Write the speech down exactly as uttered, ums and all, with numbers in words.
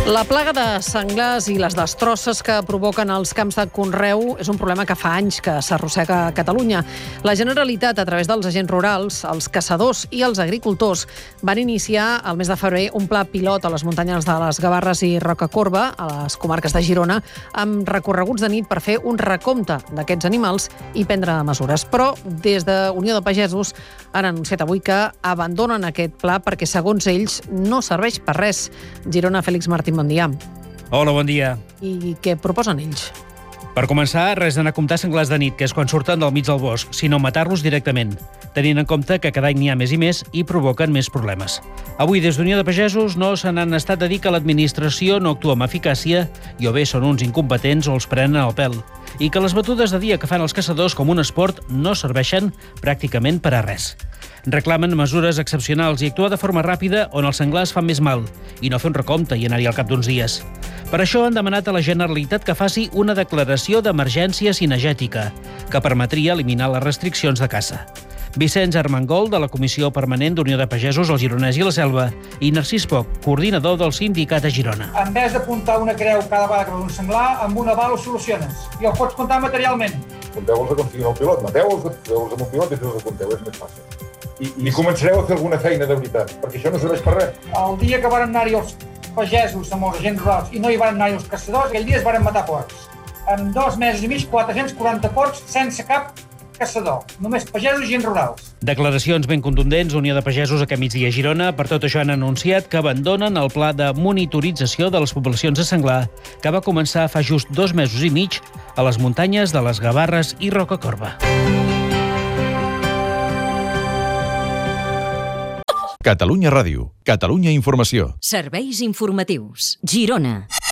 La plaga de senglars i les destrosses que provoquen els camps de conreu és un problema que fa anys que s'arrossega a Catalunya. La Generalitat, a través dels agents rurals, els caçadors i els agricultors, van iniciar el mes de febrer un pla pilot a les muntanyes de les Gavarres i Rocacorba, a les comarques de Girona, amb recorreguts de nit per fer un recompte d'aquests animals i prendre mesures. Però des de Unió de Pagesos han anunciat avui que abandonen aquest pla perquè, segons ells, no serveix per res. Girona, Fèlix Martín, bon dia. Hola, bon dia. I què proposen ells? Per començar, res d'anar a comptar senglars de nit, que és quan surten del mig del bosc, sinó matar-los directament, tenint en compte que cada any n'hi ha més i més i provoquen més problemes. Avui, des d'Unió de Pagesos, no se n'han estat a dir que l'administració no actua amb eficàcia i o bé són uns incompetents o els prenen el pèl, i que les batudes de dia que fan els caçadors com un esport no serveixen pràcticament per a res. Reclamen mesures excepcionals i actuar de forma ràpida on els senglars fan més mal i no fer un recompte i anar-hi al cap d'uns dies. Per això han demanat a la Generalitat que faci una declaració d'emergència cinegètica que permetria eliminar les restriccions de caça. Vicenç Armengol, de la Comissió Permanent d'Unió de Pagesos, el Gironès i la Selva, i Narcís Poch, coordinador del sindicat a Girona. En vez d'apuntar una creu cada vegada que veus un senglar, amb una bala ho soluciones i el pots comptar materialment. Compteu-los com siguin el pilot, mateu-los, feu-los amb un pilot i feu-los compteu, és més fàcil. I, I començareu a fer alguna feina de veritat, perquè això no serveix per res. El dia que varen anar-hi els pagesos amb els agents rurals i no hi varen anar-hi els caçadors, aquell dia es varen matar porcs. En dos mesos i mig, quatre-cents quaranta porcs sense cap caçador, només pagesos i agents rurals. Declaracions ben contundents, Unió de Pagesos aquest migdia a Girona. Per tot això han anunciat que abandonen el pla de monitorització de les poblacions de senglar que va començar fa just dos mesos i mig a les muntanyes de les Gavarres i Rocacorba. Catalunya Ràdio, Catalunya Informació. Serveis informatius. Girona.